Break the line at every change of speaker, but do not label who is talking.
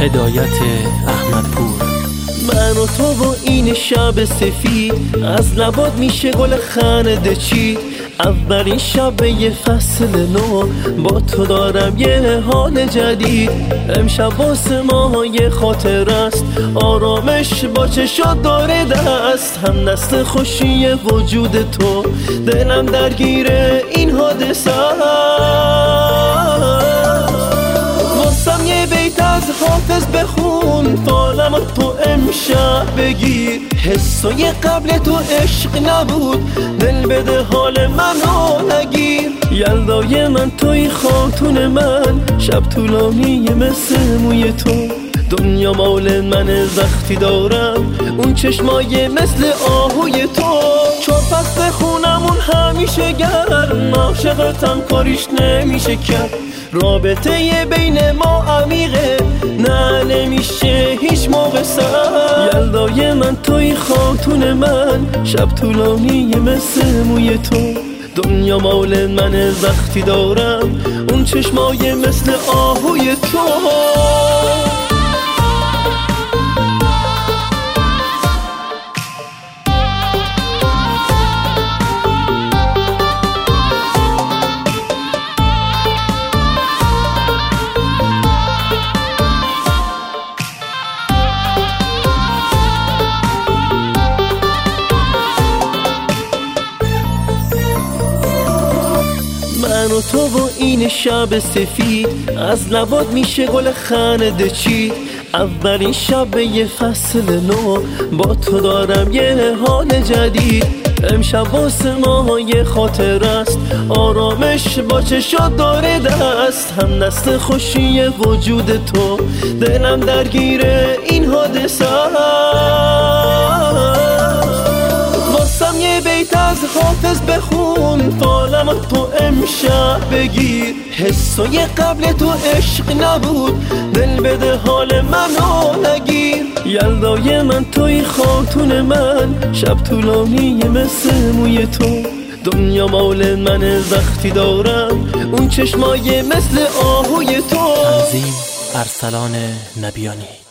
هدایت احمدپور.
من و تو و این شب سفید، از لبات میشه گل خنده چید. اولین شب یه فصل نو، با تو دارم یه حال جدید. امشب واسه ما یه خاطر است، آرامش با چشات داره دست. هم دست خوشی وجود تو، دلم درگیر این حادثه. واسم یه بیت از حافظ بخون، فالم تو امشب بگیر. حسای قبل تو عشق نبود، دل بده حال منو نگیر. یلدای من توی خاتون من، شب طولانی مثل موی تو. دنیا مال من وقتی دارم اون چشمای مثل آهوی تو. چون پس بخونمون همیشه گرم، عاشقتم کاریش نمیشه کرد. رابطه بین ما عمیقه، نه نمیشه هیچ موقع سر. یلدای من توی خاتون من، شب طولانی مثل موی تو. دنیا مال من وقتی دارم اون چشمای مثل آهوی تو. من و تو و این شب سفید، از لبات میشه گل خنده چید. اولین شب یه فصل نو، با تو دارم یه حال جدید. امشب واسه ما یه خاطر است، آرامش با چشات داره دست. هم دست خوشی وجود تو، دلم درگیر این حادثه. واسم یه بیت از حافظ بخون، فالم تو امشب بگیر. حسای قبل تو عشق نبود، دل بده حال منو نگیر. یلدای من توی خاتون من، شب طولانی مثل موی تو. دنیا مال من وقتی دارم اون چشمای مثل آهوی تو.
تنظیم ارسلان نبیانی.